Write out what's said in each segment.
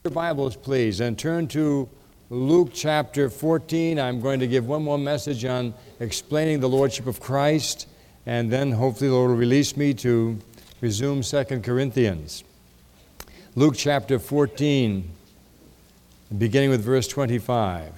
your Bibles, please, and turn to Luke chapter 14. I'm going to give one more message on explaining the Lordship of Christ, and then hopefully the Lord will release me to resume 2 Corinthians. Luke chapter 14, beginning with verse 25.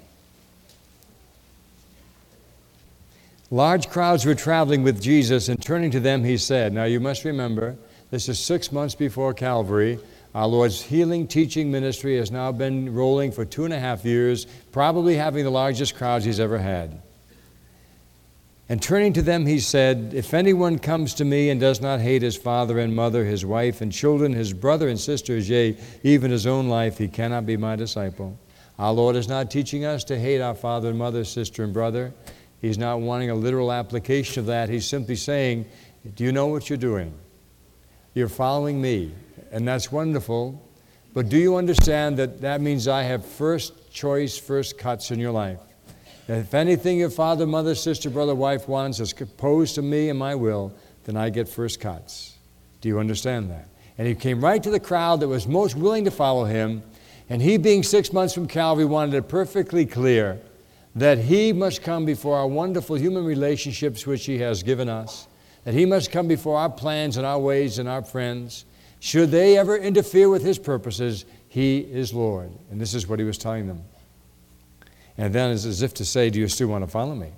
Large crowds were traveling with Jesus, and turning to them, he said, now you must remember, this is 6 months before Calvary. Our Lord's healing, teaching ministry has now been rolling for 2.5 years, probably having the largest crowds he's ever had. And turning to them, he said, if anyone comes to me and does not hate his father and mother, his wife and children, his brother and sisters, yea, even his own life, he cannot be my disciple. Our Lord is not teaching us to hate our father and mother, sister and brother. He's not wanting a literal application of that. He's simply saying, do you know what you're doing? You're following me. And that's wonderful, but do you understand that that means I have first choice, first cuts in your life? And if anything your father, mother, sister, brother, wife wants is opposed to me and my will, then I get first cuts. Do you understand that? And he came right to the crowd that was most willing to follow him, and he, being 6 months from Calvary, wanted it perfectly clear that he must come before our wonderful human relationships which he has given us, that he must come before our plans and our ways and our friends. Should they ever interfere with his purposes, he is Lord. And this is what he was telling them. And then it's as if to say, do you still want to follow me?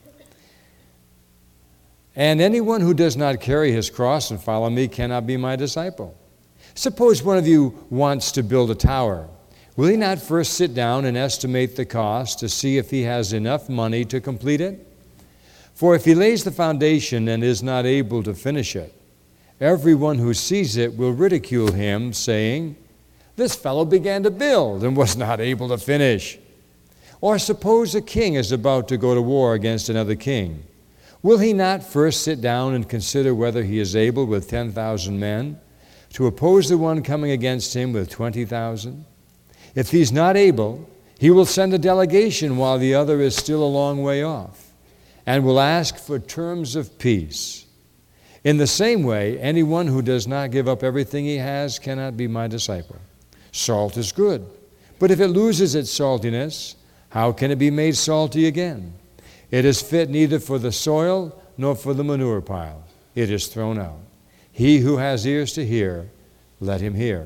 And anyone who does not carry his cross and follow me cannot be my disciple. Suppose one of you wants to build a tower. Will he not first sit down and estimate the cost to see if he has enough money to complete it? For if he lays the foundation and is not able to finish it, everyone who sees it will ridicule him, saying, this fellow began to build and was not able to finish. Or suppose a king is about to go to war against another king. Will he not first sit down and consider whether he is able with 10,000 men to oppose the one coming against him with 20,000? If he's not able, he will send a delegation while the other is still a long way off, and will ask for terms of peace. In the same way, anyone who does not give up everything he has cannot be my disciple. Salt is good, but if it loses its saltiness, how can it be made salty again? It is fit neither for the soil nor for the manure pile. It is thrown out. He who has ears to hear, let him hear.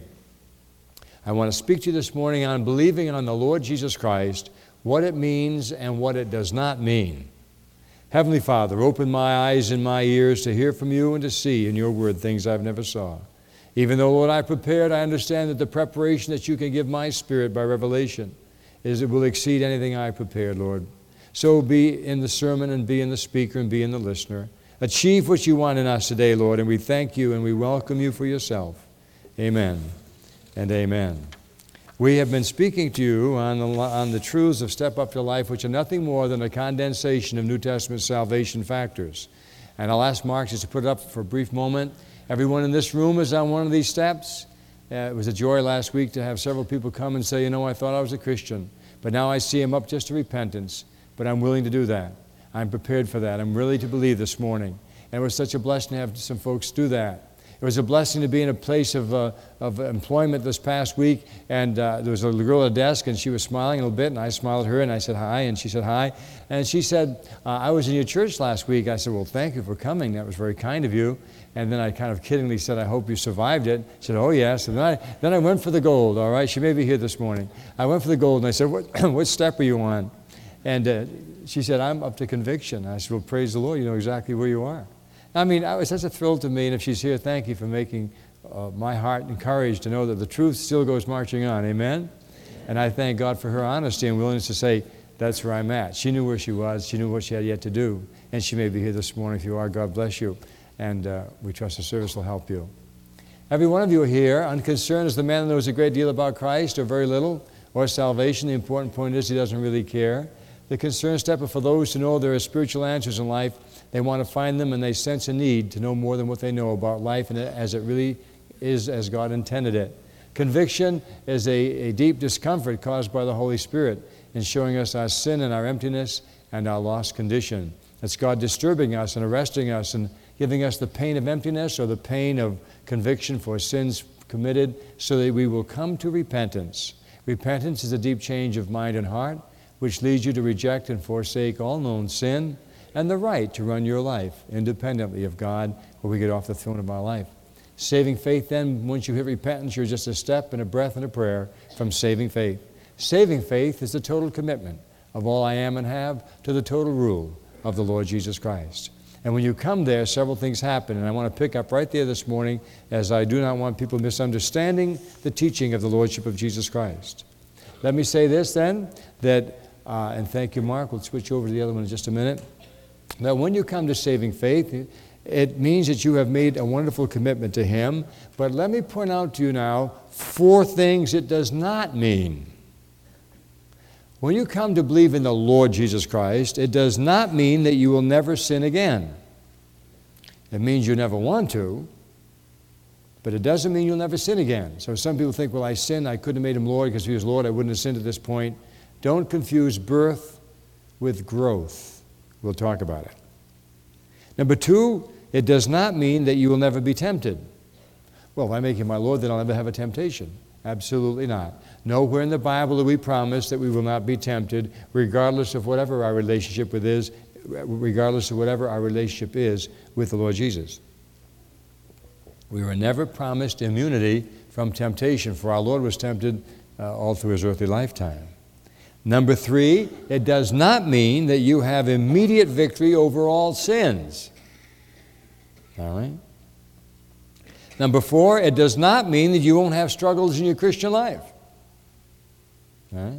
I want to speak to you this morning on believing on the Lord Jesus Christ, what it means and what it does not mean. Heavenly Father, open my eyes and my ears to hear from you and to see in your word things I've never saw. Even though, Lord, I prepared, I understand that the preparation that you can give my spirit by revelation is it will exceed anything I prepared, Lord. So be in the sermon and be in the speaker and be in the listener. Achieve what you want in us today, Lord, and we thank you and we welcome you for yourself. Amen and amen. We have been speaking to you on the truths of Step Up to Life, which are nothing more than a condensation of New Testament salvation factors. And I'll ask Mark just to put it up for a brief moment. Everyone in this room is on one of these steps. It was a joy last week to have several people come and say, you know, I thought I was a Christian, but now I see I'm up just to repentance, but I'm willing to do that. I'm prepared for that. I'm ready to believe this morning. And it was such a blessing to have some folks do that. It was a blessing to be in a place of employment this past week, and there was a girl at a desk, and she was smiling a little bit, and I smiled at her, and I said hi, and she said hi. And she said, I was in your church last week. I said, well, thank you for coming. That was very kind of you. And then I kind of kiddingly said, I hope you survived it. She said, oh, yes. And then I went for the gold, all right? She may be here this morning. I went for the gold, and I said, what step are you on? And she said, I'm up to conviction. I said, well, praise the Lord. You know exactly where you are. I mean, it was such a thrill to me, and if she's here, thank you for making my heart encouraged to know that the truth still goes marching on. Amen? And I thank God for her honesty and willingness to say, that's where I'm at. She knew where she was. She knew what she had yet to do. And she may be here this morning. If you are, God bless you. And we trust the service will help you. Every one of you are here, unconcerned as the man that knows a great deal about Christ or very little, or salvation. The important point is he doesn't really care. The concerned step is for those who know there are spiritual answers in life. They want to find them, and they sense a need to know more than what they know about life and as it really is as God intended it. Conviction is a deep discomfort caused by the Holy Spirit in showing us our sin and our emptiness and our lost condition. It's God disturbing us and arresting us and giving us the pain of emptiness or the pain of conviction for sins committed so that we will come to repentance. Repentance is a deep change of mind and heart, which leads you to reject and forsake all known sin and the right to run your life independently of God when we get off the throne of our life. Saving faith, then, once you hit repentance, you're just a step and a breath and a prayer from saving faith. Saving faith is the total commitment of all I am and have to the total rule of the Lord Jesus Christ. And when you come there, several things happen, and I want to pick up right there this morning, as I do not want people misunderstanding the teaching of the Lordship of Jesus Christ. Let me say this then, that, and thank you, Mark, we'll switch over to the other one in just a minute, that when you come to saving faith, it means that you have made a wonderful commitment to Him. But let me point out to you now 4 things it does not mean. When you come to believe in the Lord Jesus Christ, it does not mean that you will never sin again. It means you never want to, but it doesn't mean you'll never sin again. So some people think, well, I sinned, I couldn't have made Him Lord because if He was Lord, I wouldn't have sinned at this point. Don't confuse birth with growth. We'll talk about it. Number 2, it does not mean that you will never be tempted. Well, if I make Him my Lord, then I'll never have a temptation. Absolutely not. Nowhere in the Bible do we promise that we will not be tempted, regardless of whatever our relationship with is, regardless of whatever our relationship is with the Lord Jesus. We were never promised immunity from temptation, for our Lord was tempted all through His earthly lifetime. Number 3, it does not mean that you have immediate victory over all sins. All right? Number 4, it does not mean that you won't have struggles in your Christian life. All right?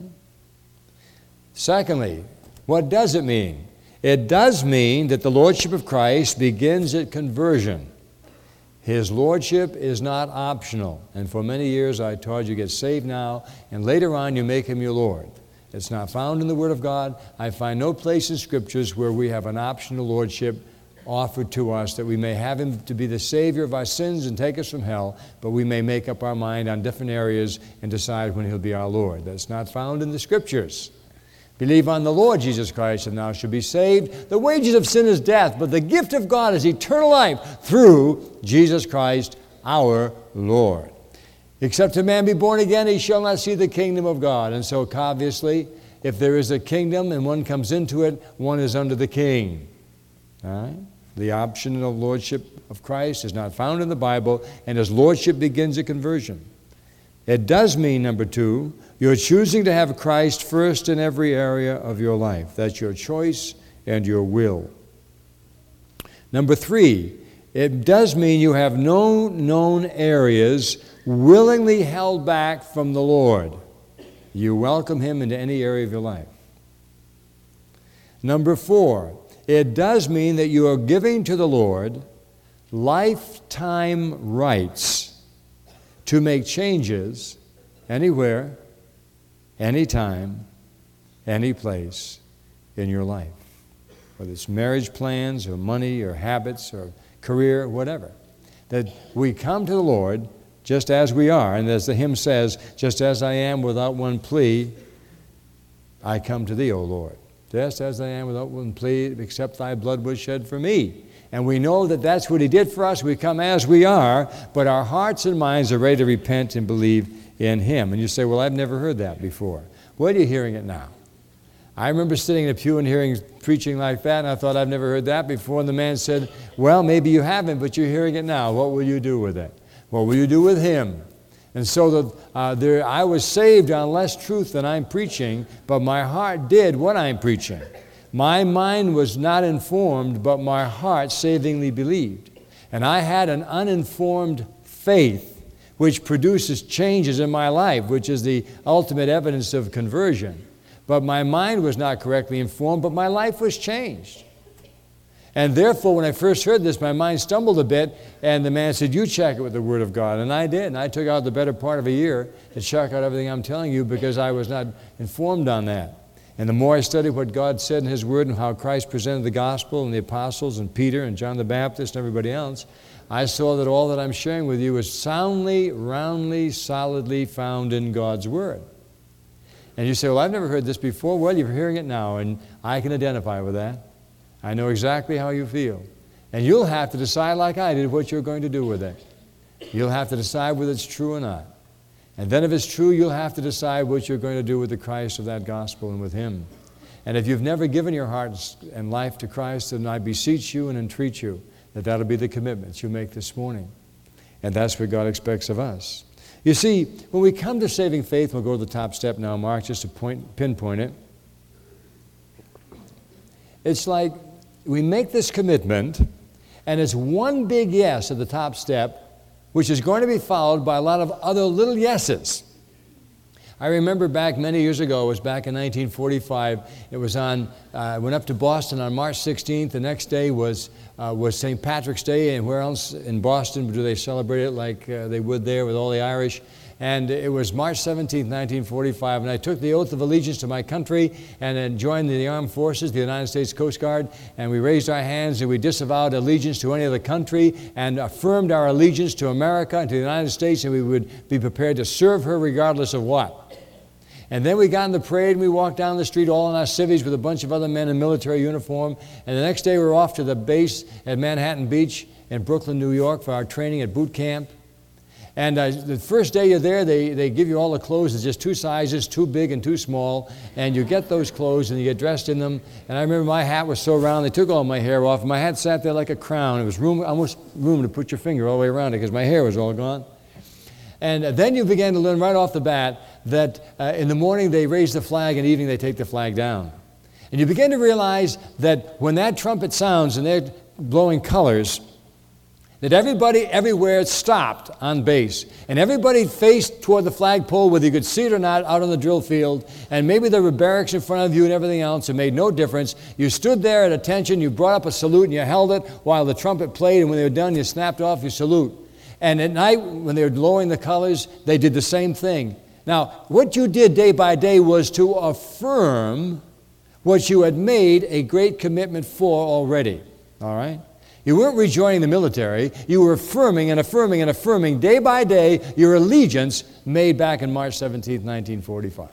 Secondly, what does it mean? It does mean that the Lordship of Christ begins at conversion. His Lordship is not optional. And for many years I taught you get saved now, and later on you make Him your Lord. It's not found in the Word of God. I find no place in Scriptures where we have an optional Lordship offered to us, that we may have Him to be the Savior of our sins and take us from hell, but we may make up our mind on different areas and decide when He'll be our Lord. That's not found in the Scriptures. Believe on the Lord Jesus Christ, and thou shalt be saved. The wages of sin is death, but the gift of God is eternal life through Jesus Christ our Lord. Except a man be born again, he shall not see the kingdom of God. And so, obviously, if there is a kingdom and one comes into it, one is under the king. All right? The optional Lordship of Christ is not found in the Bible, and His Lordship begins at conversion. It does mean, number 2, you're choosing to have Christ first in every area of your life. That's your choice and your will. Number 3, it does mean you have no known areas willingly held back from the Lord. You welcome Him into any area of your life. Number 4, it does mean that you are giving to the Lord lifetime rights to make changes anywhere, anytime, any place in your life. Whether it's marriage plans or money or habits or career, whatever. That we come to the Lord just as we are. And as the hymn says, just as I am without one plea, I come to Thee, O Lord. Just as I am without one plea, except Thy blood was shed for me. And we know that that's what He did for us. We come as we are, but our hearts and minds are ready to repent and believe in Him. And you say, well, I've never heard that before. Well, you're hearing it now. I remember sitting in a pew and hearing preaching like that, and I thought, I've never heard that before. And the man said, well, maybe you haven't, but you're hearing it now. What will you do with it? What will you do with Him? And so I was saved on less truth than I'm preaching, but my heart did what I'm preaching. My mind was not informed, but my heart savingly believed. And I had an uninformed faith, which produces changes in my life, which is the ultimate evidence of conversion. But my mind was not correctly informed, but my life was changed. And therefore, when I first heard this, my mind stumbled a bit, and the man said, you check it with the Word of God. And I did, and I took out the better part of a year to check out everything I'm telling you because I was not informed on that. And the more I studied what God said in His Word and how Christ presented the gospel and the apostles and Peter and John the Baptist and everybody else, I saw that all that I'm sharing with you is soundly, roundly, solidly found in God's Word. And you say, well, I've never heard this before. Well, you're hearing it now, and I can identify with that. I know exactly how you feel. And you'll have to decide like I did what you're going to do with it. You'll have to decide whether it's true or not. And then if it's true, you'll have to decide what you're going to do with the Christ of that gospel and with Him. And if you've never given your heart and life to Christ, then I beseech you and entreat you that that'll be the commitments you make this morning. And that's what God expects of us. You see, when we come to saving faith, we'll go to the top step now, Mark, just to pinpoint it. It's like we make this commitment, and it's one big yes at the top step, which is going to be followed by a lot of other little yeses. I remember back many years ago, it was back in 1945, it was I went up to Boston on March 16th. The next day was St. Patrick's Day, and where else in Boston do they celebrate it like they would there with all the Irish? And it was March 17th, 1945, and I took the oath of allegiance to my country and then joined the armed forces, the United States Coast Guard, and we raised our hands and we disavowed allegiance to any other country and affirmed our allegiance to America and to the United States, and we would be prepared to serve her regardless of what. And then we got in the parade and we walked down the street all in our civvies with a bunch of other men in military uniform, and the next day we were off to the base at Manhattan Beach in Brooklyn, New York for our training at boot camp. And the first day you're there, they give you all the clothes. It's just two sizes, too big and too small. And you get those clothes and you get dressed in them. And I remember my hat was so round, they took all my hair off. And my hat sat there like a crown. It was almost room to put your finger all the way around it because my hair was all gone. And then you began to learn right off the bat that in the morning they raise the flag and in the evening they take the flag down. And you begin to realize that when that trumpet sounds and they're blowing colors, that everybody everywhere stopped on base. And everybody faced toward the flagpole, whether you could see it or not, out on the drill field. And maybe there were barracks in front of you and everything else. It made no difference. You stood there at attention, you brought up a salute and you held it while the trumpet played, and when they were done, you snapped off your salute. And at night, when they were lowering the colors, they did the same thing. Now, what you did day by day was to affirm what you had made a great commitment for already. All right? You weren't rejoining the military. You were affirming and affirming and affirming day by day your allegiance made back in March 17, 1945.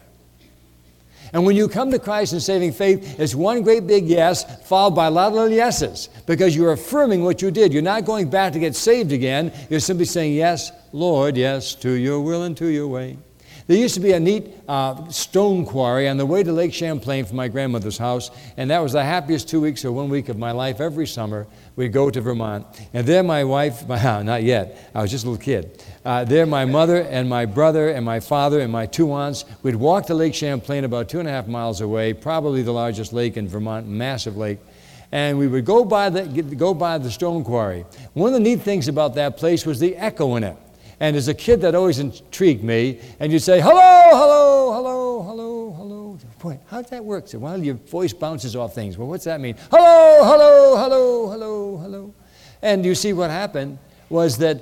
And when you come to Christ in saving faith, it's one great big yes followed by a lot of little yeses because you're affirming what you did. You're not going back to get saved again. You're simply saying, yes, Lord, yes, to your will and to your way. There used to be a neat stone quarry on the way to Lake Champlain from my grandmother's house, and that was the happiest 2 weeks or 1 week of my life. Every summer, we'd go to Vermont. And there my wife, not yet, I was just a little kid. There my mother and my brother and my father and my two aunts, we'd walk to Lake Champlain about 2.5 miles away, probably the largest lake in Vermont, massive lake. And we would go by the stone quarry. One of the neat things about that place was the echo in it. And as a kid, that always intrigued me. And you'd say, hello, hello, hello, hello, hello. Boy, how does that work? So, well, your voice bounces off things. Well, what's that mean? Hello, hello, hello, hello, hello. And you see what happened was that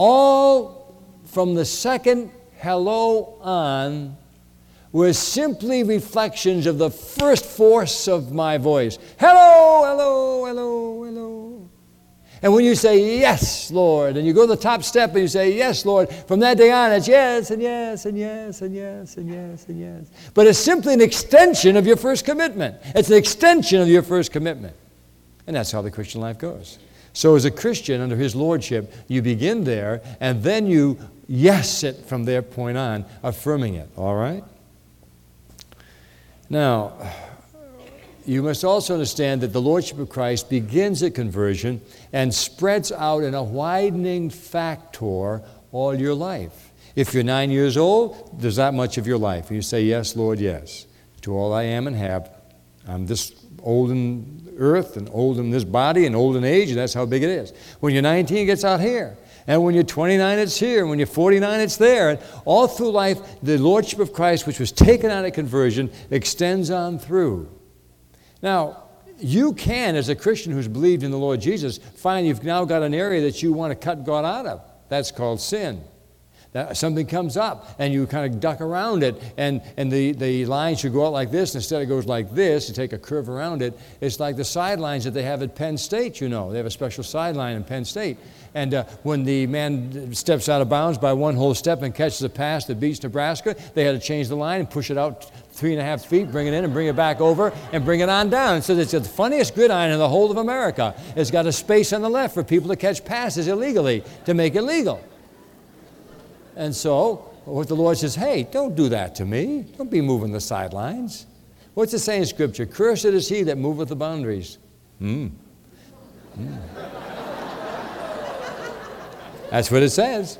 all from the second hello on was simply reflections of the first force of my voice. Hello, hello, hello, hello. And when you say, yes, Lord, and you go to the top step and you say, yes, Lord, from that day on, it's yes, and yes, and yes, and yes, and yes, and yes. But it's simply an extension of your first commitment. It's an extension of your first commitment. And that's how the Christian life goes. So as a Christian, under His Lordship, you begin there, and then you yes it from their point on, affirming it, all right? Now, you must also understand that the Lordship of Christ begins at conversion and spreads out in a widening factor all your life. If you're 9 years old, there's that much of your life. And you say, yes, Lord, yes, to all I am and have. I'm this old in earth and old in this body and old in age, and that's how big it is. When you're 19, it gets out here. And when you're 29, it's here. And when you're 49, it's there. And all through life, the Lordship of Christ, which was taken out at conversion, extends on through. Now, you can, as a Christian who's believed in the Lord Jesus, find you've now got an area that you want to cut God out of. That's called sin. Something comes up, and you kind of duck around it, and the line should go out like this. Instead, it goes like this. You take a curve around it. It's like the sidelines that they have at Penn State, you know. They have a special sideline in Penn State. And when the man steps out of bounds by one whole step and catches a pass that beats Nebraska, they had to change the line and push it out 3.5 feet, bring it in and bring it back over and bring it on down. So it's the funniest gridiron in the whole of America. It's got a space on the left for people to catch passes illegally to make it legal. And so, what the Lord says, hey, don't do that to me. Don't be moving the sidelines. What's it say in Scripture? Cursed is he that moveth the boundaries. That's what it says.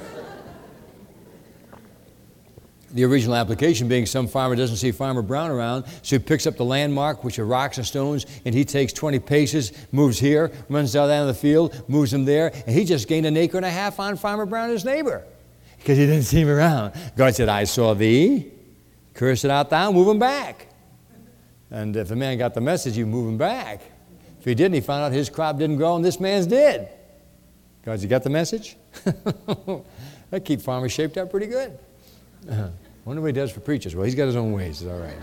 The original application being some farmer doesn't see Farmer Brown around, so he picks up the landmark, which are rocks and stones, and he takes 20 paces, moves here, runs down the field, moves them there, and he just gained 1.5 acres on Farmer Brown, his neighbor, because he didn't see him around. God said, I saw thee, curse it out thou, move him back. And if the man got the message, you move him back. If he didn't, he found out his crop didn't grow and this man's did. God, you got the message? That keep farmers shaped up pretty good. Wonder what he does for preachers. Well, he's got his own ways. It's all right.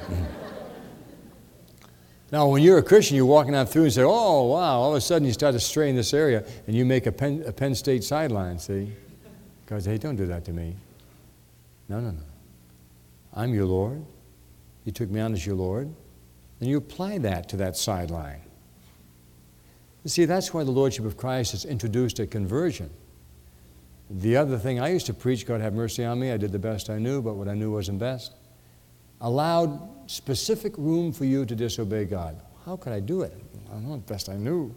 Now, when you're a Christian, you're walking out through and say, oh, wow, all of a sudden you start to stray in this area and you make a Penn State sideline, see? God says, hey, don't do that to me. No. I'm your Lord. You took me on as your Lord. And you apply that to that sideline. You see, that's why the Lordship of Christ has introduced a conversion. The other thing I used to preach, God have mercy on me, I did the best I knew, but what I knew wasn't best, allowed specific room for you to disobey God. How could I do it? I don't know the best I knew.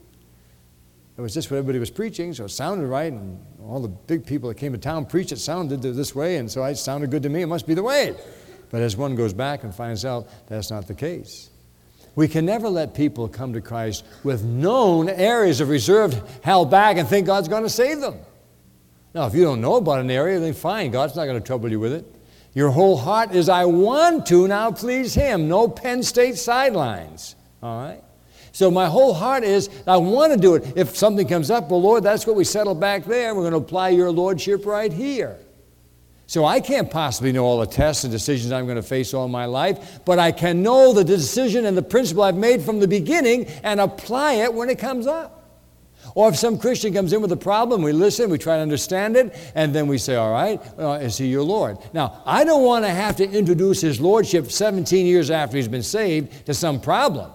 It was just what everybody was preaching, so it sounded right, and all the big people that came to town preached it sounded this way, and so it sounded good to me, it must be the way. But as one goes back and finds out that's not the case. We can never let people come to Christ with known areas of reserve held back and think God's going to save them. Now, if you don't know about an area, then fine. God's not going to trouble you with it. Your whole heart is, I want to now please Him. No Penn State sidelines. All right? So my whole heart is, I want to do it. If something comes up, well, Lord, that's what we settled back there. We're going to apply your Lordship right here. So I can't possibly know all the tests and decisions I'm going to face all my life, but I can know the decision and the principle I've made from the beginning and apply it when it comes up. Or if some Christian comes in with a problem, we listen, we try to understand it, and then we say, all right, is He your Lord? Now, I don't want to have to introduce His Lordship 17 years after He's been saved to some problem.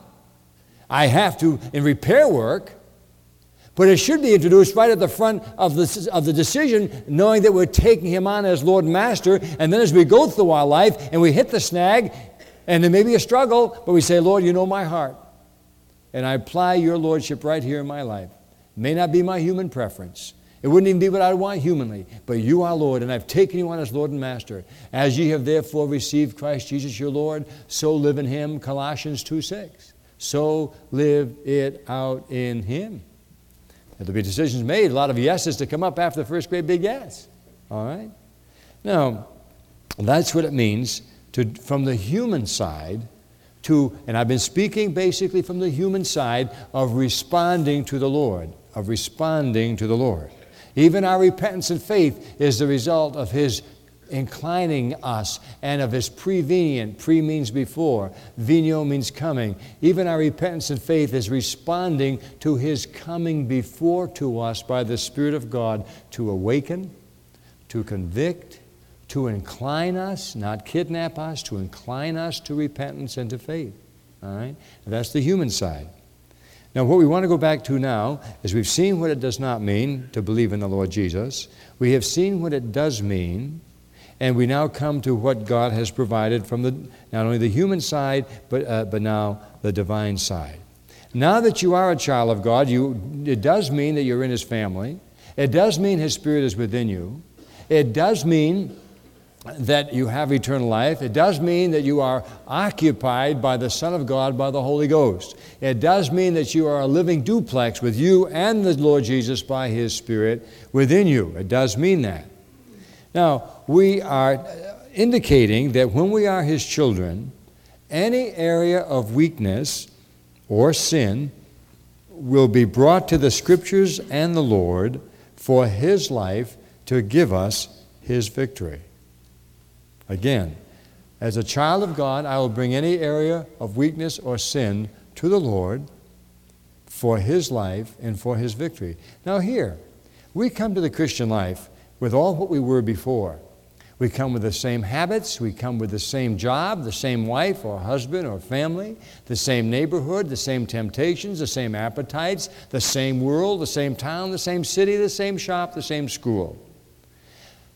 I have to in repair work, but it should be introduced right at the front of the decision, knowing that we're taking Him on as Lord and Master, and then as we go through our life and we hit the snag, and there may be a struggle, but we say, Lord, you know my heart, and I apply your Lordship right here in my life. May not be my human preference. It wouldn't even be what I want humanly. But you are Lord, and I've taken you on as Lord and Master. As ye have therefore received Christ Jesus your Lord, so live in Him, Colossians 2:6. So live it out in Him. There'll be decisions made, a lot of yeses to come up after the first great big yes. All right? Now, that's what it means from the human side and I've been speaking basically from the human side of responding to the Lord, Even our repentance and faith is the result of His inclining us and of His prevenient. Pre means before. Venio means coming. Even our repentance and faith is responding to His coming before to us by the Spirit of God to awaken, to convict, to incline us, not kidnap us, to incline us to repentance and to faith. All right? And that's the human side. Now, what we want to go back to now is we've seen what it does not mean to believe in the Lord Jesus. We have seen what it does mean, and we now come to what God has provided from not only the human side, but now the divine side. Now that you are a child of God, it does mean that you're in His family. It does mean His Spirit is within you. It does mean that you have eternal life. It does mean that you are occupied by the Son of God, by the Holy Ghost. It does mean that you are a living duplex with you and the Lord Jesus by His Spirit within you. It does mean that. Now, we are indicating that when we are His children, any area of weakness or sin will be brought to the Scriptures and the Lord for His life to give us His victory. Again, as a child of God, I will bring any area of weakness or sin to the Lord for His life and for His victory. Now here, we come to the Christian life with all what we were before. We come with the same habits, we come with the same job, the same wife or husband or family, the same neighborhood, the same temptations, the same appetites, the same world, the same town, the same city, the same shop, the same school.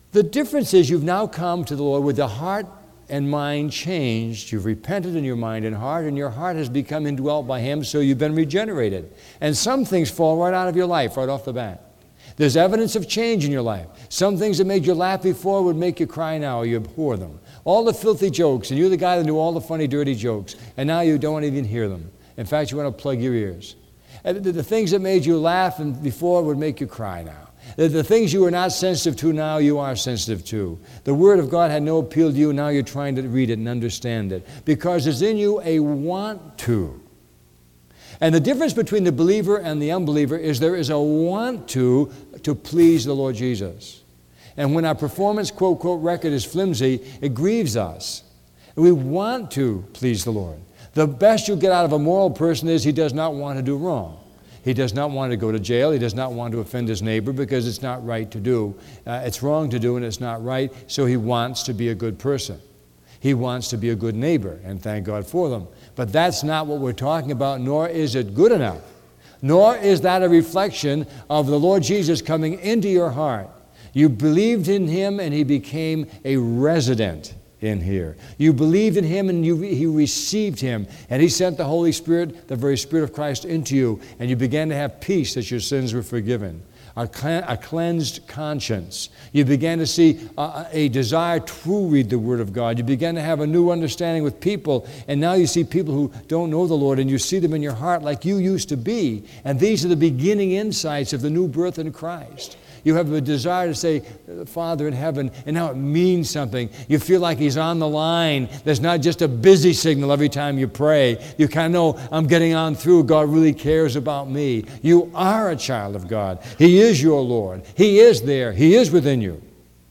The difference is you've now come to the Lord with the heart and mind changed. You've repented in your mind and heart, and your heart has become indwelt by Him, so you've been regenerated. And some things fall right out of your life, right off the bat. There's evidence of change in your life. Some things that made you laugh before would make you cry now, or you abhor them. All the filthy jokes, and you're the guy that knew all the funny, dirty jokes, and now you don't even hear them. In fact, you want to plug your ears. And the things that made you laugh and before would make you cry now. The things you were not sensitive to now, you are sensitive to. The Word of God had no appeal to you, now you're trying to read it and understand it. Because there's in you a want to. And the difference between the believer and the unbeliever is there is a want to please the Lord Jesus. And when our performance, quote, quote, record is flimsy, it grieves us. We want to please the Lord. The best you get out of a moral person is he does not want to do wrong. He does not want to go to jail. He does not want to offend his neighbor because it's not right to do. It's wrong to do and it's not right, so he wants to be a good person. He wants to be a good neighbor, and thank God for them. But that's not what we're talking about, nor is it good enough. Nor is that a reflection of the Lord Jesus coming into your heart. You believed in Him and He became a resident in here. You believed in Him and you received Him. And He sent the Holy Spirit, the very Spirit of Christ, into you. And you began to have peace that your sins were forgiven. A cleansed conscience. You began to see a desire to read the Word of God. You began to have a new understanding with people, and now you see people who don't know the Lord, and you see them in your heart like you used to be. And these are the beginning insights of the new birth in Christ. You have a desire to say, Father in heaven, and now it means something. You feel like He's on the line. There's not just a busy signal every time you pray. You kind of know, I'm getting on through. God really cares about me. You are a child of God. He is your Lord. He is there. He is within you.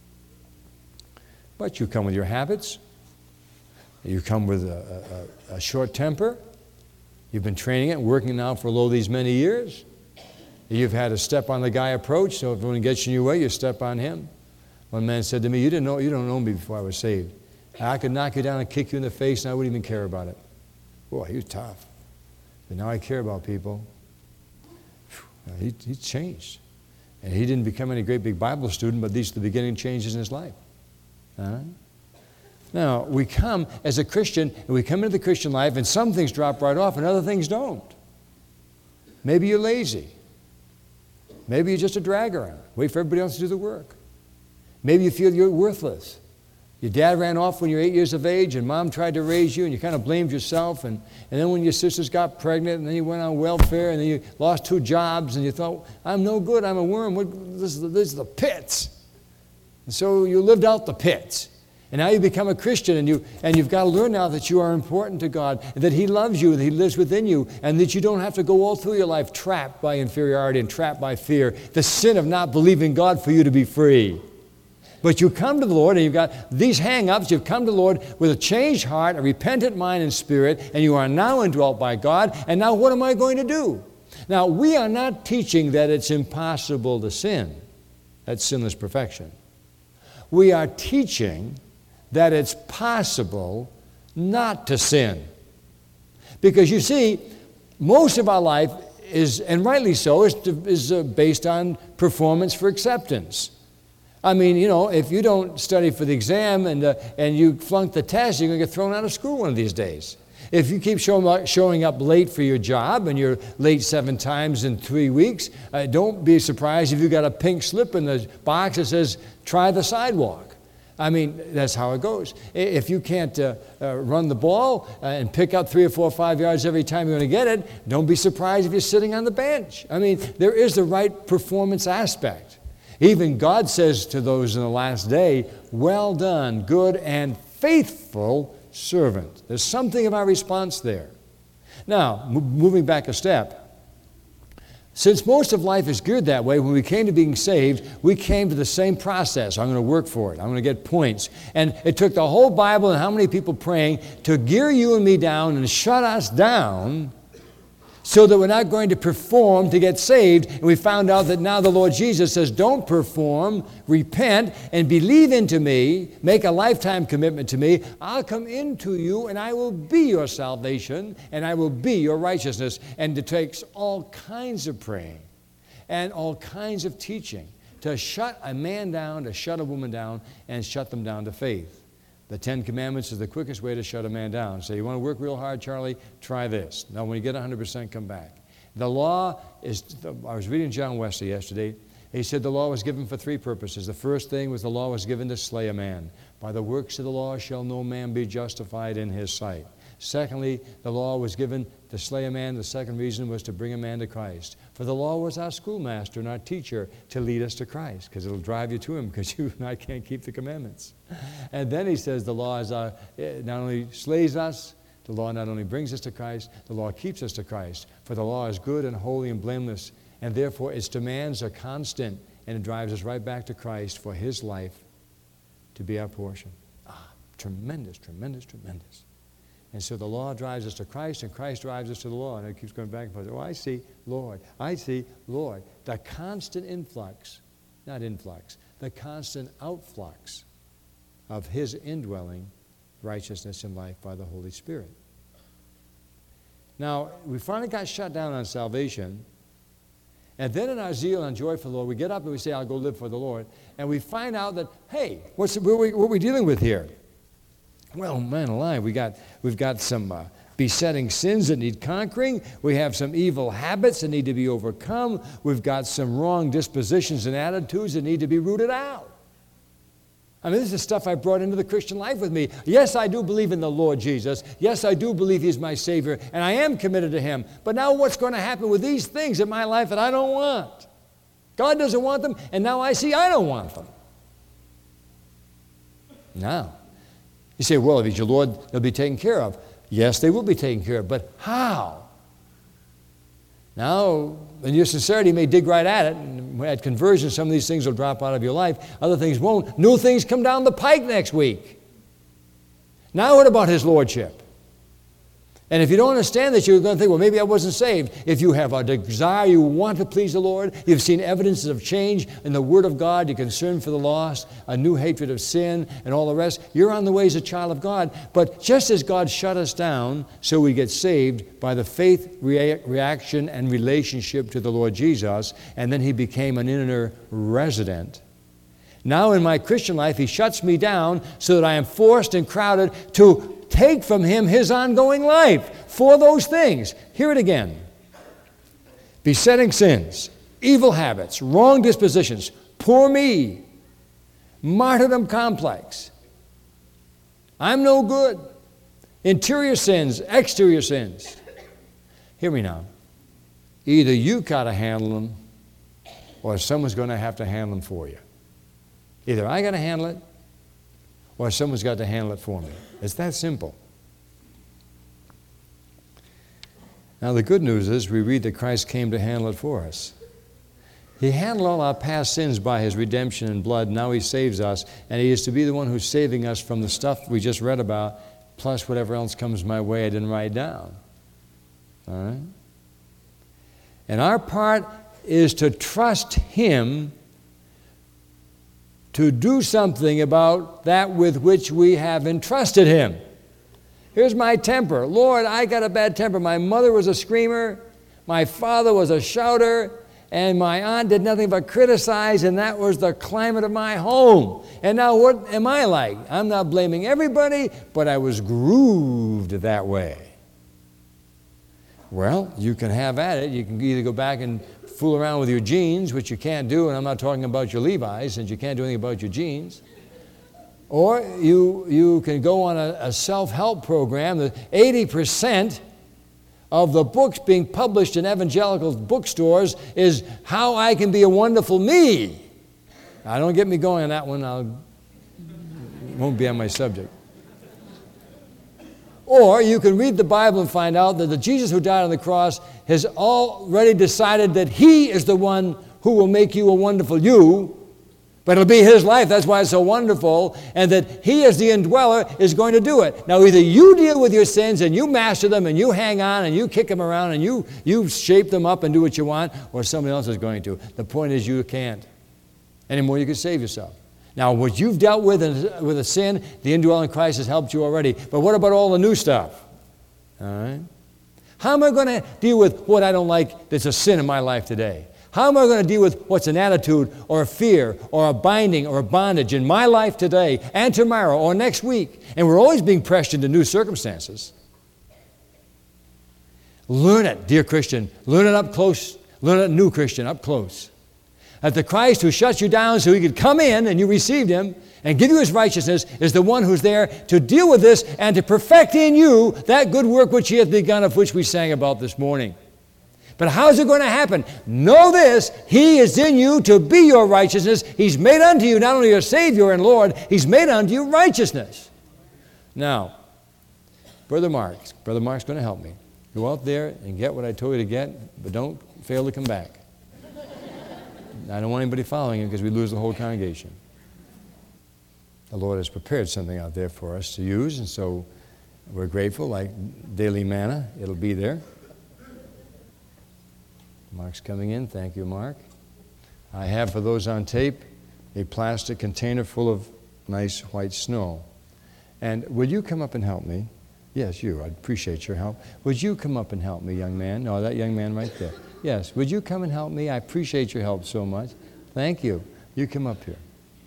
But you come with your habits. You come with a short temper. You've been training it, working now for these many years. You've had a step on the guy approach, so if one gets in your way, you step on him. One man said to me, you don't know me before I was saved. I could knock you down and kick you in the face and I wouldn't even care about it. Boy, he was tough. But now I care about people. He's changed. And he didn't become any great big Bible student, but these are the beginning changes in his life. Now, we come as a Christian, and we come into the Christian life, and some things drop right off and other things don't. Maybe you're lazy. Maybe you're just a drag around. Wait for everybody else to do the work. Maybe you feel you're worthless. Your dad ran off when you were 8 years of age, and mom tried to raise you, and you kind of blamed yourself. And then when your sisters got pregnant, and then you went on welfare, and then you lost 2 jobs, and you thought, I'm no good, I'm a worm. This is the pits. And so you lived out the pits. And now you become a Christian, and you've got to learn now that you are important to God, and that He loves you, that He lives within you, and that you don't have to go all through your life trapped by inferiority and trapped by fear, the sin of not believing God for you to be free. But you come to the Lord, and you've got these hang-ups. You've come to the Lord with a changed heart, a repentant mind and spirit, and you are now indwelt by God. And now what am I going to do? Now, we are not teaching that it's impossible to sin. That's sinless perfection. We are teaching that it's possible not to sin. Because you see, most of our life is, and rightly so, is based on performance for acceptance. I mean, if you don't study for the exam and you flunk the test, you're going to get thrown out of school one of these days. If you keep showing up late for your job and you're late 7 times in 3 weeks, don't be surprised if you got a pink slip in the box that says, try the sidewalk. I mean, that's how it goes. If you can't run the ball and pick up 3 or 4 or 5 yards every time you're going to get it, don't be surprised if you're sitting on the bench. I mean, there is the right performance aspect. Even God says to those in the last day, well done, good and faithful servant. There's something of our response there. Now, moving back a step. Since most of life is geared that way, when we came to being saved, we came to the same process. I'm going to work for it. I'm going to get points. And it took the whole Bible and how many people praying to gear you and me down and shut us down so that we're not going to perform to get saved. And we found out that now the Lord Jesus says, don't perform, repent, and believe into me, make a lifetime commitment to me. I'll come into you, and I will be your salvation, and I will be your righteousness. And it takes all kinds of praying and all kinds of teaching to shut a man down, to shut a woman down, and shut them down to faith. The 10 Commandments is the quickest way to shut a man down. So you want to work real hard, Charlie? Try this. Now, when you get 100%, come back. The law is, I was reading John Wesley yesterday. He said the law was given for 3 purposes. The first thing was the law was given to slay a man. By the works of the law shall no man be justified in his sight. Secondly, the law was given to slay a man. The second reason was to bring a man to Christ. For the law was our schoolmaster and our teacher to lead us to Christ, because it'll drive you to him, because you and I can't keep the commandments. And then he says the law is not only slays us, the law not only brings us to Christ, the law keeps us to Christ. For the law is good and holy and blameless, and therefore its demands are constant, and it drives us right back to Christ for his life to be our portion. Tremendous, tremendous, tremendous. And so the law drives us to Christ, and Christ drives us to the law. And it keeps going back and forth. Oh, I see, Lord. I see, Lord. The constant influx, not influx, the constant outflux of his indwelling righteousness in life by the Holy Spirit. Now, we finally got shut down on salvation. And then in our zeal and joy for the Lord, we get up and we say, I'll go live for the Lord. And we find out that, hey, what are we dealing with here? Well, man alive, we've got some besetting sins that need conquering. We have some evil habits that need to be overcome. We've got some wrong dispositions and attitudes that need to be rooted out. I mean, this is stuff I brought into the Christian life with me. Yes, I do believe in the Lord Jesus. Yes, I do believe he's my Savior, and I am committed to him. But now what's going to happen with these things in my life that I don't want? God doesn't want them, and now I see I don't want them. Now, you say, well, if he's your Lord, they'll be taken care of. Yes, they will be taken care of, but how? Now, in your sincerity, you may dig right at it, and at conversion, some of these things will drop out of your life. Other things won't. New things come down the pike next week. Now what about his lordship? And if you don't understand this, you're going to think, well, maybe I wasn't saved. If you have a desire, you want to please the Lord, you've seen evidences of change in the Word of God, you're concerned for the lost, a new hatred of sin, and all the rest, you're on the way as a child of God. But just as God shut us down so we get saved by the faith reaction and relationship to the Lord Jesus, and then he became an inner resident, now in my Christian life, he shuts me down so that I am forced and crowded to take from him his ongoing life for those things. Hear it again. Besetting sins, evil habits, wrong dispositions, poor me, martyrdom complex. I'm no good. Interior sins, exterior sins. Hear me now. Either you got to handle them or someone's going to have to handle them for you. Either I got to handle it or someone's got to handle it for me. It's that simple. Now the good news is we read that Christ came to handle it for us. He handled all our past sins by his redemption and blood. Now he saves us, and he is to be the one who's saving us from the stuff we just read about, plus whatever else comes my way I didn't write down. All right? And our part is to trust him to do something about that with which we have entrusted him. Here's my temper. Lord, I got a bad temper. My mother was a screamer. My father was a shouter. And my aunt did nothing but criticize, and that was the climate of my home. And now what am I like? I'm not blaming everybody, but I was grooved that way. Well, you can have at it. You can either go back and fool around with your jeans, which you can't do, and I'm not talking about your Levi's, since you can't do anything about your jeans. Or you can go on a self-help program. That 80% of the books being published in evangelical bookstores is how I can be a wonderful me. Now, don't get me going on that one. It won't be on my subject. Or you can read the Bible and find out that the Jesus who died on the cross has already decided that he is the one who will make you a wonderful you, but it'll be his life. That's why it's so wonderful. And that he, as the indweller, is going to do it. Now, either you deal with your sins and you master them and you hang on and you kick them around and you shape them up and do what you want, or somebody else is going to. The point is you can't. Anymore, you can save yourself. Now, what you've dealt with a sin, the indwelling Christ has helped you already. But what about all the new stuff? All right? How am I going to deal with what I don't like that's a sin in my life today? How am I going to deal with what's an attitude or a fear or a binding or a bondage in my life today and tomorrow or next week? And we're always being pressed into new circumstances. Learn it, dear Christian. Learn it up close. Learn it, new Christian, up close. That the Christ who shuts you down so he could come in and you received him and give you his righteousness is the one who's there to deal with this and to perfect in you that good work which he hath begun, of which we sang about this morning. But how's it going to happen? Know this, he is in you to be your righteousness. He's made unto you not only your Savior and Lord, he's made unto you righteousness. Now, Brother Mark's going to help me. Go out there and get what I told you to get, but don't fail to come back. I don't want anybody following him because we lose the whole congregation. The Lord has prepared something out there for us to use, and so we're grateful, like daily manna. It'll be there. Mark's coming in. Thank you, Mark. I have, for those on tape, a plastic container full of nice white snow. And would you come up and help me? Yes, you. I'd appreciate your help. Would you come up and help me, young man? No, that young man right there. Yes, would you come and help me? I appreciate your help so much. Thank you. You come up here.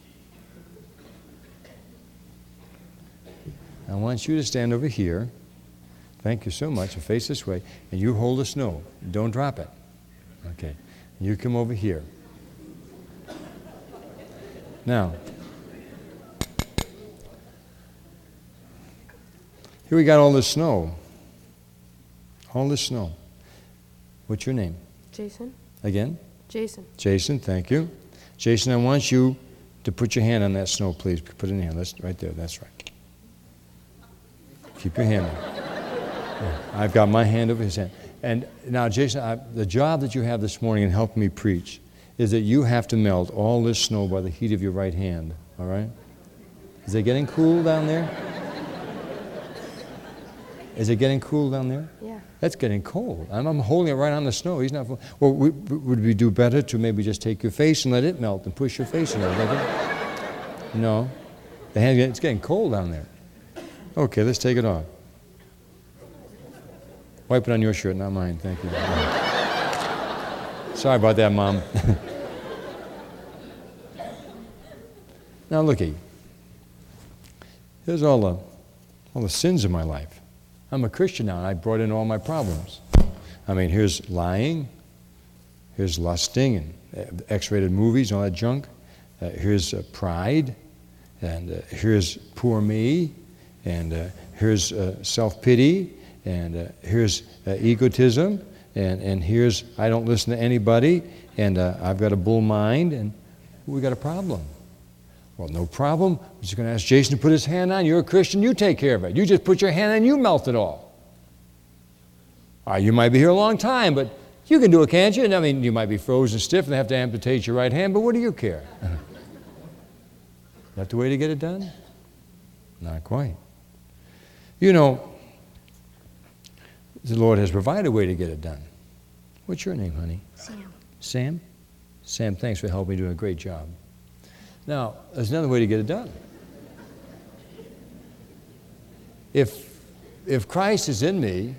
I want you to stand over here. Thank you so much. And face this way. And you hold the snow. Don't drop it. Okay. You come over here. Now, here we got all this snow. All this snow. What's your name? Jason. Again? Jason. Jason, thank you. Jason, I want you to put your hand on that snow, please. Put it in here. That's right there. That's right. Keep your hand on. Yeah, I've got my hand over his hand. And now, Jason, the job that you have this morning in helping me preach is that you have to melt all this snow by the heat of your right hand. All right? Is it getting cool down there? Is it getting cool down there? Yeah. That's getting cold. I'm holding it right on the snow. He's not. Well, would we do better to maybe just take your face and let it melt and push your face in there? No. It's getting cold down there. Okay, let's take it off. Wipe it on your shirt, not mine. Thank you. Sorry about that, Mom. Now, looky. Here's all the sins of my life. I'm a Christian now, and I brought in all my problems. I mean, here's lying, here's lusting, and X-rated movies, and all that junk. Here's pride, and here's poor me, and here's self-pity, and here's egotism, and here's I don't listen to anybody, and I've got a bull mind, and we got a problem. Well, no problem. I'm just going to ask Jason to put his hand on. You're a Christian. You take care of it. You just put your hand on and you melt it all. You might be here a long time, but you can do it, can't you? I mean, you might be frozen stiff and they have to amputate your right hand, but what do you care? Is that the way to get it done? Not quite. You know, the Lord has provided a way to get it done. What's your name, honey? Sam. Sam? Sam, thanks for helping me do a great job. Now, there's another way to get it done. If Christ is in me,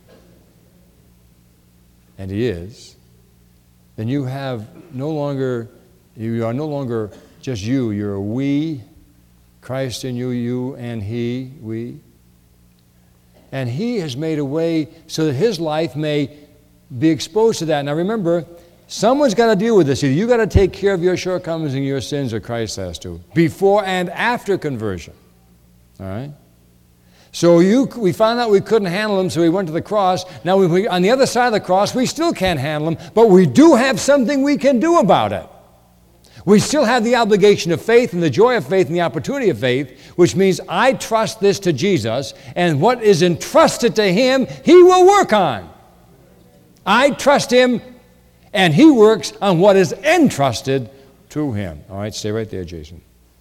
and he is, then you are no longer just you, you're a we, Christ in you, you and he, we. And he has made a way so that his life may be exposed to that. Now remember, someone's got to deal with this. Either you got to take care of your shortcomings and your sins, or Christ has to, before and after conversion. All right? So we found out we couldn't handle them, so we went to the cross. Now, on the other side of the cross, we still can't handle them, but we do have something we can do about it. We still have the obligation of faith and the joy of faith and the opportunity of faith, which means I trust this to Jesus, and what is entrusted to him, he will work on. I trust him, and he works on what is entrusted to him. All right, stay right there, Jason.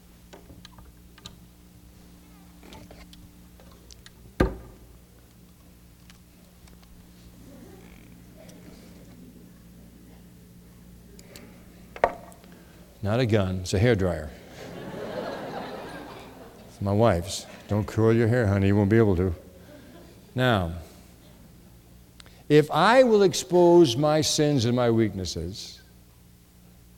Not a gun, it's a hairdryer. It's my wife's. Don't curl your hair, honey, you won't be able to. Now, if I will expose my sins and my weaknesses,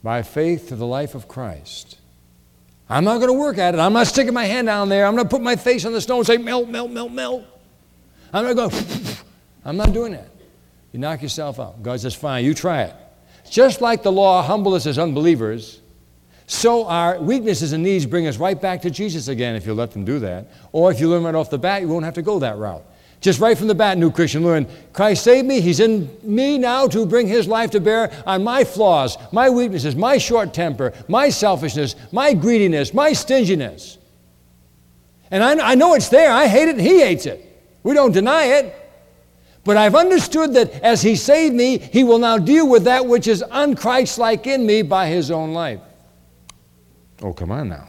by faith to the life of Christ. I'm not going to work at it. I'm not sticking my hand down there. I'm not putting my face on the stone and say, melt, melt, melt, melt. I'm not going, I'm not doing that. You knock yourself out. God says, fine, you try it. Just like the law humbled us as unbelievers, so our weaknesses and needs bring us right back to Jesus again if you let them do that. Or if you learn right off the bat, you won't have to go that route. Just right from the bat, new Christian, learn, Christ saved me. He's in me now to bring his life to bear on my flaws, my weaknesses, my short temper, my selfishness, my greediness, my stinginess. And I know it's there. I hate it and he hates it. We don't deny it. But I've understood that as he saved me, he will now deal with that which is un-Christ-like in me by his own life. Oh, come on now.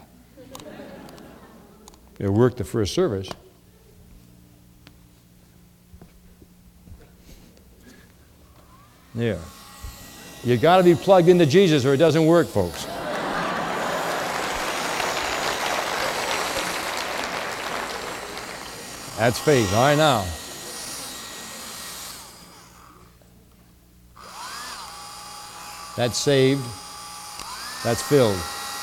It worked the first service. Yeah. You got to be plugged into Jesus or it doesn't work, folks. That's faith. All right, now. That's saved. That's filled.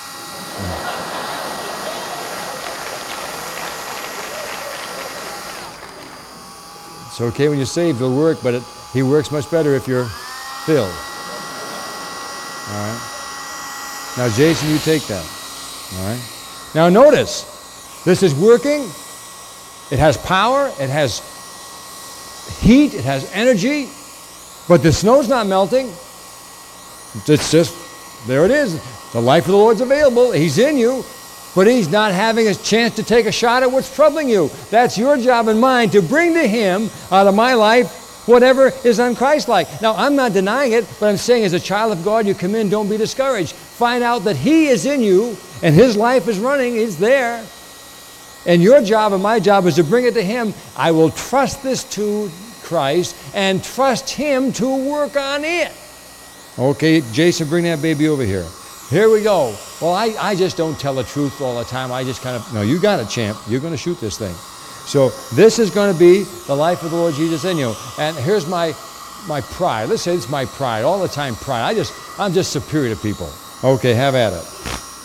It's okay when you're saved, it'll work, but he works much better if you're filled. All right. Now, Jason, you take that. All right. Now, notice, this is working. It has power. It has heat. It has energy. But the snow's not melting. It's just, there it is. The life of the Lord's available. He's in you. But he's not having a chance to take a shot at what's troubling you. That's your job and mine, to bring to him out of my life whatever is un-Christ-like. Now, I'm not denying it, but I'm saying as a child of God, you come in, don't be discouraged. Find out that he is in you, and his life is running, he's there. And your job and my job is to bring it to him. I will trust this to Christ and trust him to work on it. Okay, Jason, bring that baby over here. Here we go. Well, I just don't tell the truth all the time. I just kind of, no, you got it, champ. You're going to shoot this thing. So this is going to be the life of the Lord Jesus in you. And here's my pride. Let's say it's my pride. All the time pride. I'm just superior to people. Okay, have at it.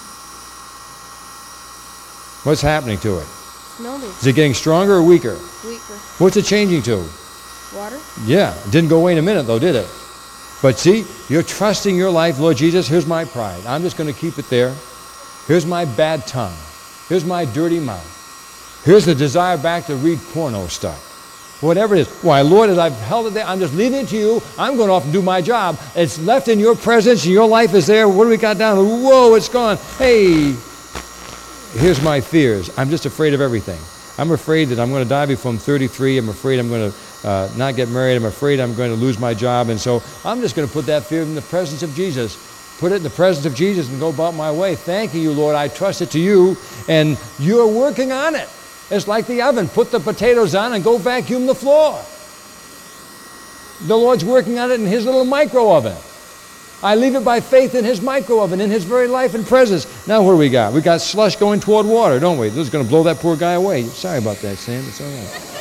What's happening to it? Melting. Is it getting stronger or weaker? Weaker. What's it changing to? Water? Yeah. It didn't go away in a minute though, did it? But see, you're trusting your life, Lord Jesus, here's my pride. I'm just going to keep it there. Here's my bad tongue. Here's my dirty mouth. Here's the desire back to read porno stuff. Whatever it is. Why, Lord, as I've held it there, I'm just leaving it to you. I'm going off and do my job. It's left in your presence, and your life is there. What do we got down? Whoa, it's gone. Hey, here's my fears. I'm just afraid of everything. I'm afraid that I'm going to die before I'm 33. I'm afraid I'm going to not get married. I'm afraid I'm going to lose my job. And so I'm just going to put that fear in the presence of Jesus. Put it in the presence of Jesus and go about my way. Thanking you, Lord. I trust it to you, and you're working on it. It's like the oven. Put the potatoes on and go vacuum the floor. The Lord's working on it in his little micro oven. I leave it by faith in his micro oven, in his very life and presence. Now what do we got? We got slush going toward water, don't we? This is going to blow that poor guy away. Sorry about that, Sam. It's all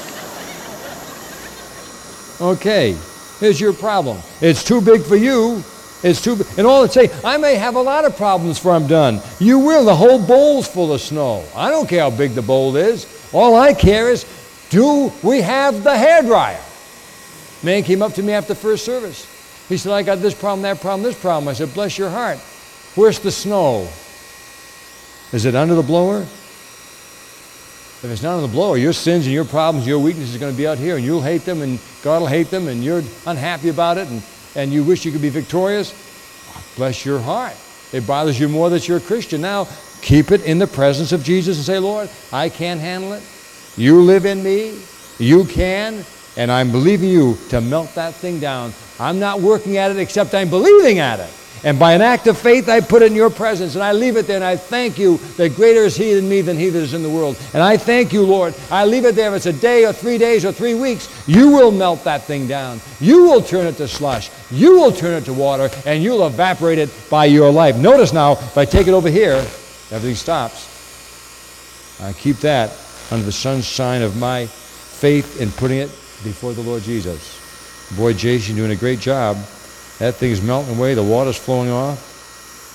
right. Okay, here's your problem. It's too big for you. It's too big. And all it say, I may have a lot of problems before I'm done. You will. The whole bowl's full of snow. I don't care how big the bowl is. All I care is, do we have the hairdryer? Man came up to me after the first service. He said, I got this problem, that problem, this problem. I said, bless your heart. Where's the snow? Is it under the blower? If it's not under the blower, your sins and your problems, your weaknesses are going to be out here, and you'll hate them, and God will hate them, and you're unhappy about it, and you wish you could be victorious. Bless your heart. It bothers you more that you're a Christian. Now, keep it in the presence of Jesus and say, Lord, I can't handle it. You live in me. You can. And I'm believing you to melt that thing down. I'm not working at it except I'm believing at it. And by an act of faith, I put it in your presence, and I leave it there, and I thank you that greater is he in me than he that is in the world. And I thank you, Lord. I leave it there. If it's a day or 3 days or 3 weeks, you will melt that thing down. You will turn it to slush. You will turn it to water, and you'll evaporate it by your life. Notice now, if I take it over here, everything stops. I keep that under the sunshine of my faith in putting it before the Lord Jesus. Boy, Jason, you're doing a great job. That thing's melting away. The water's flowing off.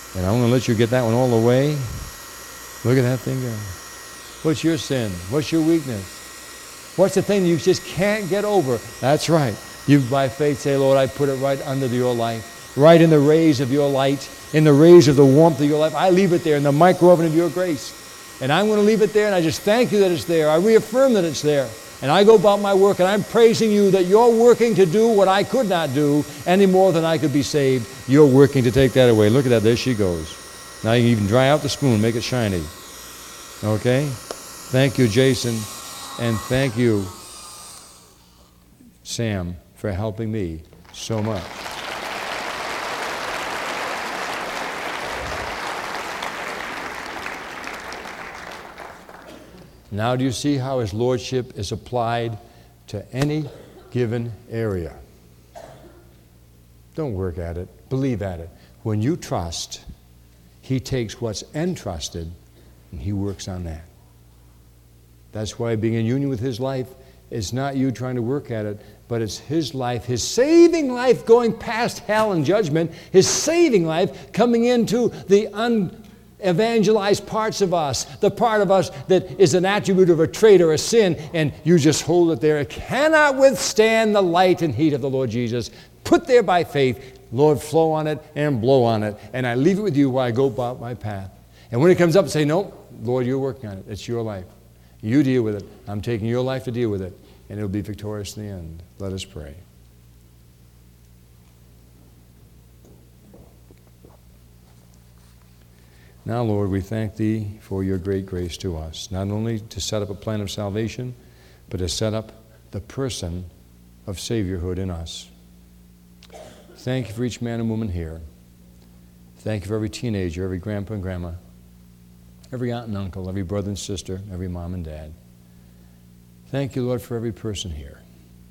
And I'm going to let you get that one all the way. Look at that thing go. What's your sin? What's your weakness? What's the thing that you just can't get over? That's right. You, by faith, say, Lord, I put it right under your life, right in the rays of your light, in the rays of the warmth of your life. I leave it there in the micro-oven of your grace. And I'm going to leave it there, and I just thank you that it's there. I reaffirm that it's there. And I go about my work, and I'm praising you that you're working to do what I could not do any more than I could be saved. You're working to take that away. Look at that. There she goes. Now you can even dry out the spoon, make it shiny. Okay? Thank you, Jason. And thank you, Sam, for helping me so much. Now do you see how his lordship is applied to any given area? Don't work at it. Believe at it. When you trust, he takes what's entrusted and he works on that. That's why being in union with his life is not you trying to work at it, but it's his life, his saving life going past hell and judgment, his saving life coming into the unevangelized parts of us, the part of us that is an attribute of a trait or a sin, and you just hold it there. It cannot withstand the light and heat of the Lord Jesus. Put there by faith, Lord, flow on it and blow on it, and I leave it with you while I go about my path. And when it comes up, say, no, Lord, you're working on it. It's your life. You deal with it. I'm taking your life to deal with it, and it'll be victorious in the end. Let us pray. Now, Lord, we thank Thee for your great grace to us, not only to set up a plan of salvation, but to set up the person of Saviorhood in us. Thank you for each man and woman here. Thank you for every teenager, every grandpa and grandma, every aunt and uncle, every brother and sister, every mom and dad. Thank you, Lord, for every person here.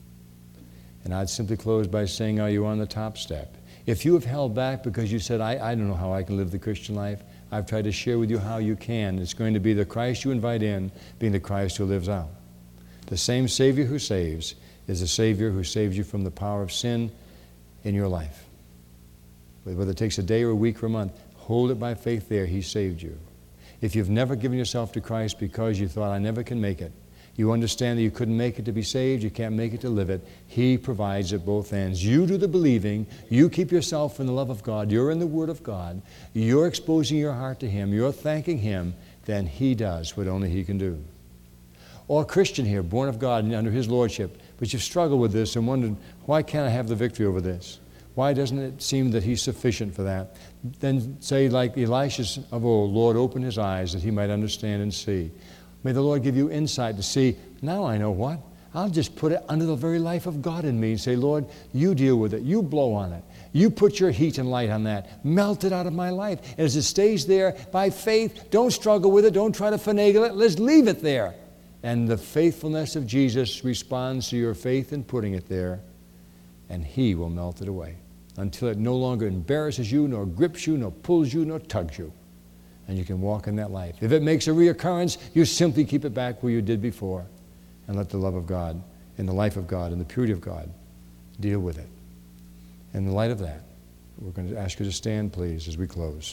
And I'd simply close by saying, are you on the top step? If you have held back because you said, I don't know how I can live the Christian life, I've tried to share with you how you can. It's going to be the Christ you invite in, being the Christ who lives out. The same Savior who saves is the Savior who saves you from the power of sin in your life. Whether it takes a day or a week or a month, hold it by faith there. He saved you. If you've never given yourself to Christ because you thought, I never can make it, you understand that you couldn't make it to be saved, you can't make it to live it. He provides at both ends. You do the believing, you keep yourself in the love of God, you're in the Word of God, you're exposing your heart to Him, you're thanking Him, then He does what only He can do. Or a Christian here, born of God and under His Lordship, but you've struggled with this and wondered, why can't I have the victory over this? Why doesn't it seem that He's sufficient for that? Then say like Elisha of old, Lord, open his eyes that he might understand and see. May the Lord give you insight to see, now I know what. I'll just put it under the very life of God in me and say, Lord, you deal with it. You blow on it. You put your heat and light on that. Melt it out of my life. And as it stays there by faith, don't struggle with it. Don't try to finagle it. Let's leave it there. And the faithfulness of Jesus responds to your faith in putting it there, and He will melt it away until it no longer embarrasses you, nor grips you, nor pulls you, nor tugs you. And you can walk in that life. If it makes a reoccurrence, you simply keep it back where you did before and let the love of God and the life of God and the purity of God deal with it. In the light of that, we're going to ask you to stand, please, as we close.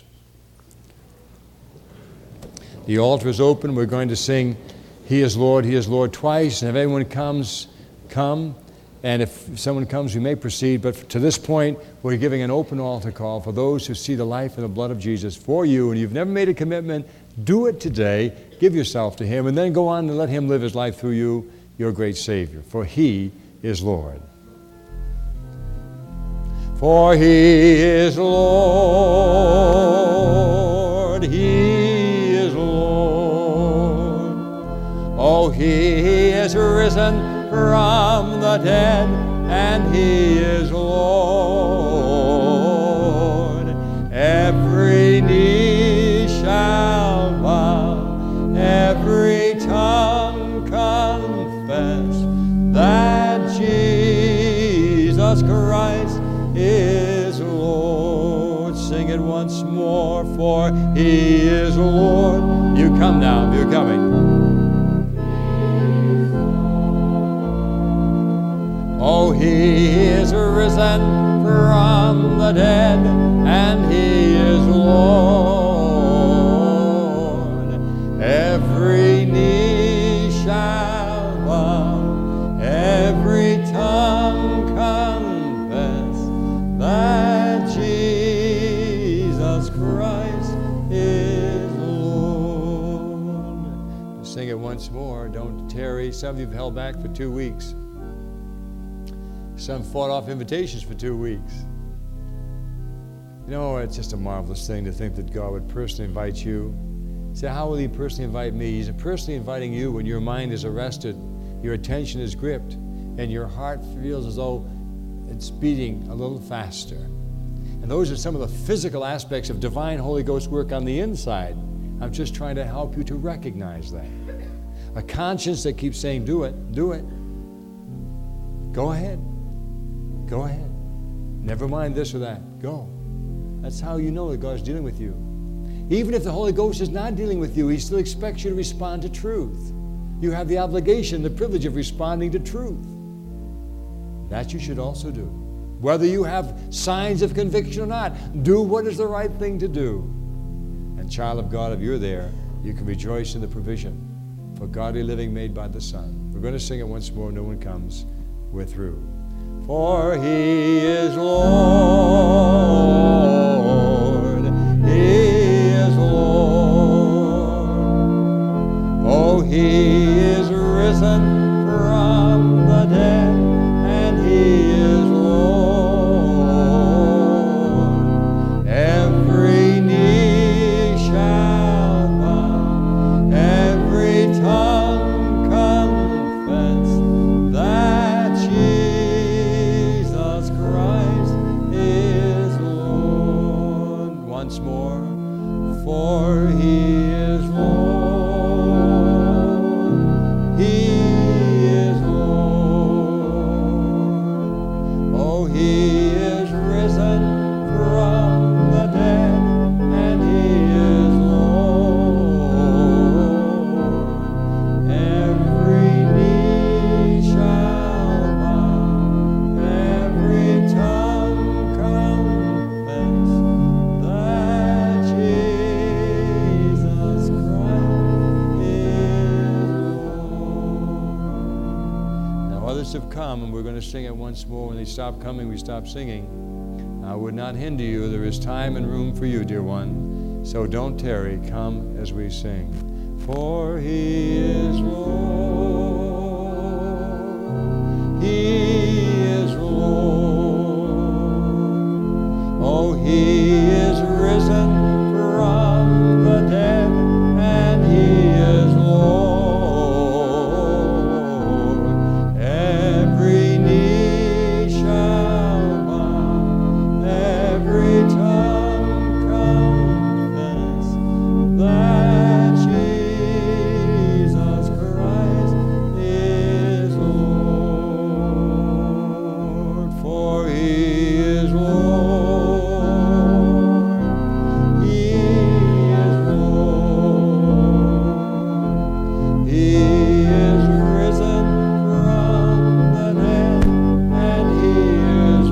The altar is open. We're going to sing He is Lord twice. And if anyone comes, come. And if someone comes, we may proceed. But to this point, we're giving an open altar call for those who see the life and the blood of Jesus for you. And you've never made a commitment, do it today. Give yourself to Him. And then go on and let Him live His life through you, your great Savior. For He is Lord. For He is Lord. He is Lord. Oh, He is risen from the dead, and He is Lord. Every knee shall bow, every tongue confess that Jesus Christ is Lord. Sing it once more, for He is Lord. You come now, you're coming. Oh, He is risen from the dead, and He is is Lord. Every knee shall bow, every tongue confess that Jesus Christ is Lord. Sing it once more. Don't tarry. Some of you have held back for 2 weeks. Some fought off invitations for 2 weeks. You know, it's just a marvelous thing to think that God would personally invite you. Say, how will He personally invite me? He's personally inviting you when your mind is arrested, your attention is gripped, and your heart feels as though it's beating a little faster. And those are some of the physical aspects of divine Holy Ghost work on the inside. I'm just trying to help you to recognize that. A conscience that keeps saying, do it, do it. Go ahead. Go ahead. Never mind this or that. Go. That's how you know that God's dealing with you. Even if the Holy Ghost is not dealing with you, He still expects you to respond to truth. You have the obligation, the privilege of responding to truth. That you should also do. Whether you have signs of conviction or not, do what is the right thing to do. And child of God, if you're there, you can rejoice in the provision for godly living made by the Son. We're going to sing it once more. No one comes. We're through. For He is Lord. He is Lord. Oh, He is risen from the dead, and He is Lord. Every knee shall bow, every tongue confess that Jesus Christ is Lord. Once more, for He is Lord. He is Lord. Oh, He is risen from the dead, and He is Lord. Every knee shall bow, every tongue confess that Jesus Christ is Lord. Now others have come, and we're going to sing it once more. When they stop coming, we stop singing. I would not hinder you. There is time and room for you, dear one. So don't tarry. Come as we sing. For He is Lord. He is Lord. Oh, He is risen from the dead, and He is Lord. Every knee shall bow, every tongue confess that Jesus Christ is Lord. For He is Lord. He is Lord. He is risen from the dead, and He is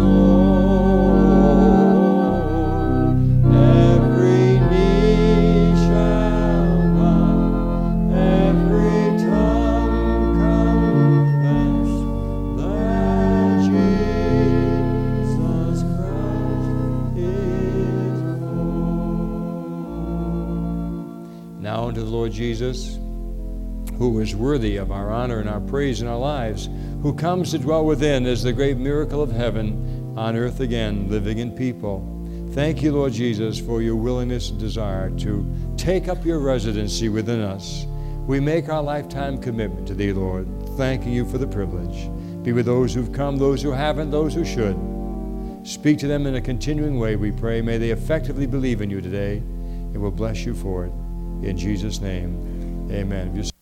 Lord. Every knee shall bow, every tongue confess that Jesus Christ is Lord. Now unto the Lord Jesus, who is worthy of our honor and our praise in our lives, who comes to dwell within as the great miracle of heaven on earth again, living in people. Thank you, Lord Jesus, for your willingness and desire to take up your residency within us. We make our lifetime commitment to Thee, Lord, thanking You for the privilege. Be with those who've come, those who haven't, those who should. Speak to them in a continuing way, we pray. May they effectively believe in You today, and we'll bless You for it. In Jesus' name, amen.